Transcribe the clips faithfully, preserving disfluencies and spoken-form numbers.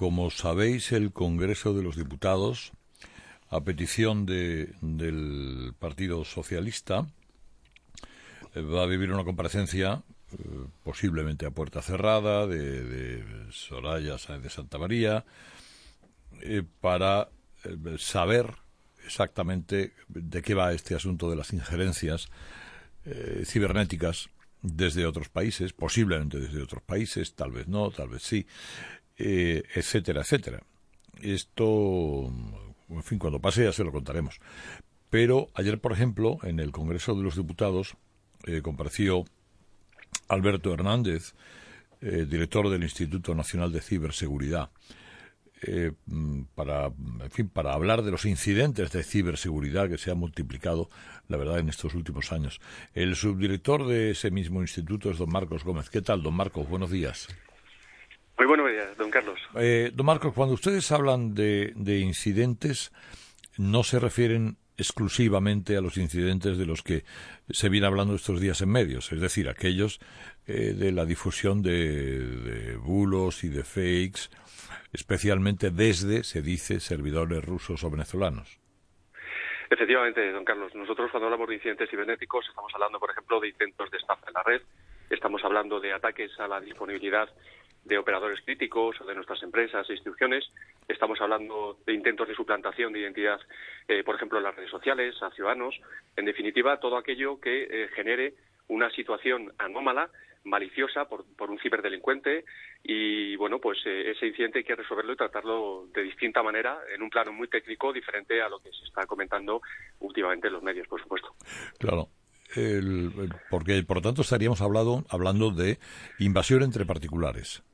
como sabéis, el Congreso de los Diputados, a petición de, del Partido Socialista, eh, va a vivir una comparecencia, eh, posiblemente a puerta cerrada, de, de Soraya Sáenz de Santamaría, eh, para eh, saber exactamente de qué va este asunto de las injerencias eh, cibernéticas desde otros países, posiblemente desde otros países, tal vez no, tal vez sí, eh, etcétera, etcétera. Esto, en fin, cuando pase ya se lo contaremos. Pero ayer, por ejemplo, en el Congreso de los Diputados eh, compareció Alberto Hernández, eh, director del Instituto Nacional de Ciberseguridad, Eh, para, en fin, para hablar de los incidentes de ciberseguridad que se han multiplicado, la verdad, en estos últimos años. El subdirector de ese mismo instituto es don Marcos Gómez. ¿Qué tal, don Marcos? Buenos días. Muy buenos días, don Carlos. Eh, don Marcos, cuando ustedes hablan de, de incidentes, no se refieren exclusivamente a los incidentes de los que se viene hablando estos días en medios, es decir, aquellos eh, de la difusión de, de bulos y de fakes, especialmente desde, se dice, servidores rusos o venezolanos. Efectivamente, don Carlos. Nosotros cuando hablamos de incidentes cibernéticos estamos hablando, por ejemplo, de intentos de estafa en la red, estamos hablando de ataques a la disponibilidad de operadores críticos o de nuestras empresas e instituciones, estamos hablando de intentos de suplantación de identidad, eh, por ejemplo, en las redes sociales, a ciudadanos, en definitiva, todo aquello que eh, genere una situación anómala, maliciosa por, por un ciberdelincuente y, bueno, pues eh, ese incidente hay que resolverlo y tratarlo de distinta manera, en un plano muy técnico, diferente a lo que se está comentando últimamente en los medios, por supuesto. Claro, el, el, porque por lo tanto estaríamos hablando, hablando de invasión entre particulares.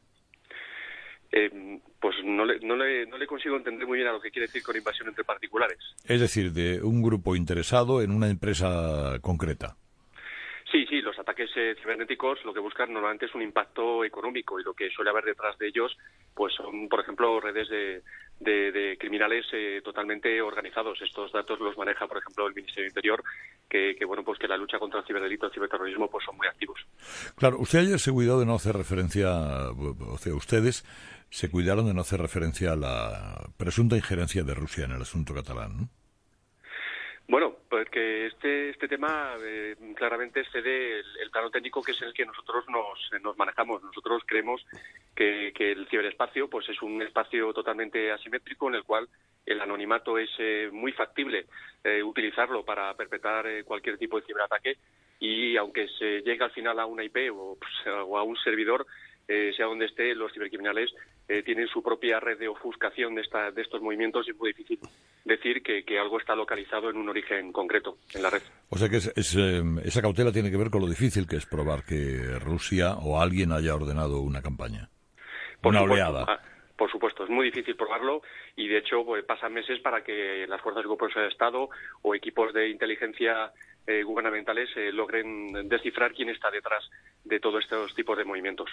Eh, pues no le, no, le, no le consigo entender muy bien a lo que quiere decir con invasión entre particulares. Es decir, de un grupo interesado en una empresa concreta. Sí, sí, los ataques eh, cibernéticos lo que buscan normalmente es un impacto económico y lo que suele haber detrás de ellos pues son, por ejemplo, redes de, de, de criminales eh, totalmente organizados. Estos datos los maneja, por ejemplo, el Ministerio del Interior, que, que bueno, pues que la lucha contra el ciberdelito y el ciberterrorismo pues son muy activos. Claro, usted ayer se cuidó de no hacer referencia, o sea, ustedes se cuidaron de no hacer referencia a la presunta injerencia de Rusia en el asunto catalán, ¿no? Bueno, pues que este este tema eh, claramente excede el, el plano técnico que es el que nosotros nos, nos manejamos. Nosotros creemos que, que el ciberespacio pues es un espacio totalmente asimétrico en el cual el anonimato es eh, muy factible eh, utilizarlo para perpetrar eh, cualquier tipo de ciberataque y aunque se llegue al final a una I P o, pues, o a un servidor, eh, sea donde esté, los cibercriminales eh, tienen su propia red de ofuscación de, esta, de estos movimientos y es muy difícil decir que, que algo está localizado en un origen concreto en la red. O sea que es, es, eh, esa cautela tiene que ver con lo difícil que es probar que Rusia o alguien haya ordenado una campaña, por una supuesto, oleada. Ah, por supuesto, es muy difícil probarlo y de hecho pues, pasan meses para que las fuerzas y cuerpos de Estado o equipos de inteligencia eh, gubernamentales eh, logren descifrar quién está detrás de todos estos tipos de movimientos.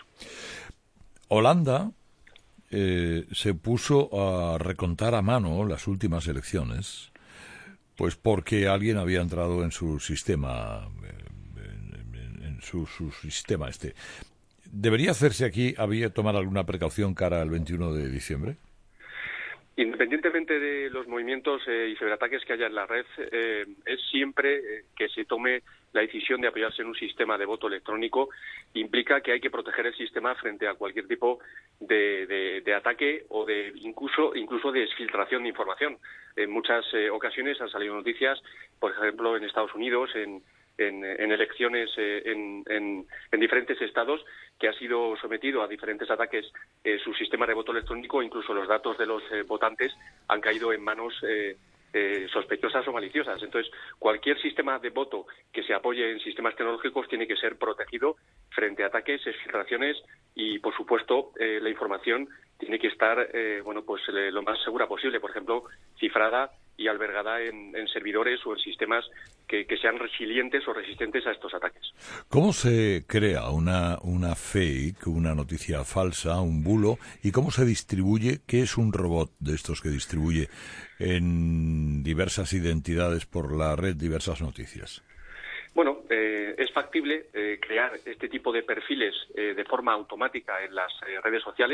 Holanda eh, se puso a recontar a mano las últimas elecciones, pues porque alguien había entrado en su sistema, en, en, en su, su sistema este. ¿Debería hacerse aquí, había tomar alguna precaución cara al veintiuno de diciembre? Independientemente de los movimientos eh, y ciberataques que haya en la red, eh, es siempre eh, que se tome la decisión de apoyarse en un sistema de voto electrónico, implica que hay que proteger el sistema frente a cualquier tipo de, de, de ataque o de incluso incluso de exfiltración de información. En muchas eh, ocasiones han salido noticias, por ejemplo, en Estados Unidos, en En, en elecciones eh, en, en, en diferentes estados, que ha sido sometido a diferentes ataques eh, su sistema de voto electrónico, incluso los datos de los eh, votantes han caído en manos eh, eh, sospechosas o maliciosas. Entonces, cualquier sistema de voto que se apoye en sistemas tecnológicos tiene que ser protegido frente a ataques, exfiltraciones y, por supuesto, eh, la información tiene que estar eh, bueno, pues eh, lo más segura posible, por ejemplo, cifrada y albergada en, en servidores o en sistemas que, que sean resilientes o resistentes a estos ataques. ¿Cómo se crea una, una fake, una noticia falsa, un bulo, y cómo se distribuye? ¿Qué es un robot de estos que distribuye en diversas identidades por la red diversas noticias? Bueno, eh, es factible eh, crear este tipo de perfiles eh, de forma automática en las eh, redes sociales.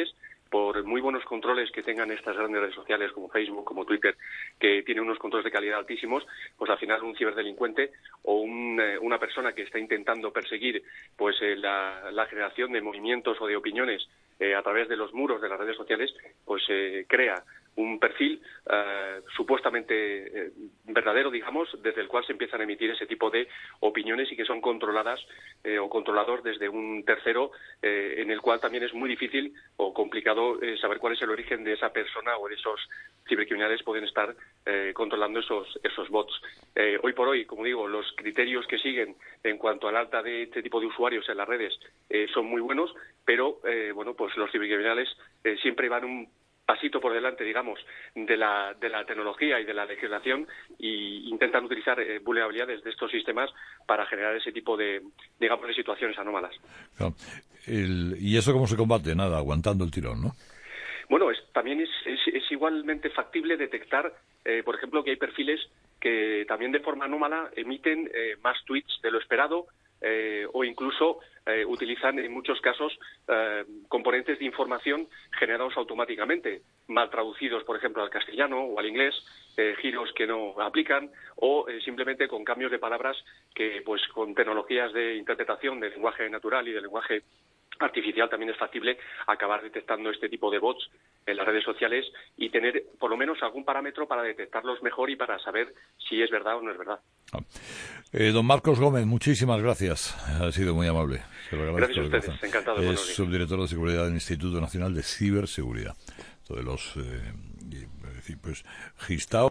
por muy buenos controles que tengan estas grandes redes sociales como Facebook, como Twitter, que tienen unos controles de calidad altísimos, pues al final un ciberdelincuente o un, eh, una persona que está intentando perseguir pues eh, la, la generación de movimientos o de opiniones eh, a través de los muros de las redes sociales, pues eh, crea un perfil eh, supuestamente eh, verdadero, digamos, desde el cual se empiezan a emitir ese tipo de opiniones y que son controladas eh, o controlados desde un tercero, eh, en el cual también es muy difícil o complicado eh, saber cuál es el origen de esa persona o de esos cibercriminales pueden estar eh, controlando esos esos bots. Eh, hoy por hoy, como digo, los criterios que siguen en cuanto al alta de este tipo de usuarios en las redes eh, son muy buenos, pero eh, bueno, pues los cibercriminales eh, siempre van un pasito por delante, digamos, de la de la tecnología y de la legislación y intentan utilizar eh, vulnerabilidades de estos sistemas para generar ese tipo de, digamos, de situaciones anómalas. Claro. El, ¿Y eso cómo se combate? Nada, aguantando el tirón, ¿no? Bueno, es, también es, es, es igualmente factible detectar, eh, por ejemplo, que hay perfiles que también de forma anómala emiten eh, más tweets de lo esperado, Eh, o incluso eh, utilizan en muchos casos eh, componentes de información generados automáticamente, mal traducidos, por ejemplo, al castellano o al inglés, eh, giros que no aplican o eh, simplemente con cambios de palabras que, pues, con tecnologías de interpretación del lenguaje natural y del lenguaje artificial también es factible acabar detectando este tipo de bots en las redes sociales y tener por lo menos algún parámetro para detectarlos mejor y para saber si es verdad o no es verdad. Ah. Eh, don Marcos Gómez, muchísimas gracias. Ha sido muy amable. Se lo agradezco. Gracias a ustedes. Encantado. Es subdirector de Seguridad del Instituto Nacional de Ciberseguridad. Todos los, eh, pues, Gistao.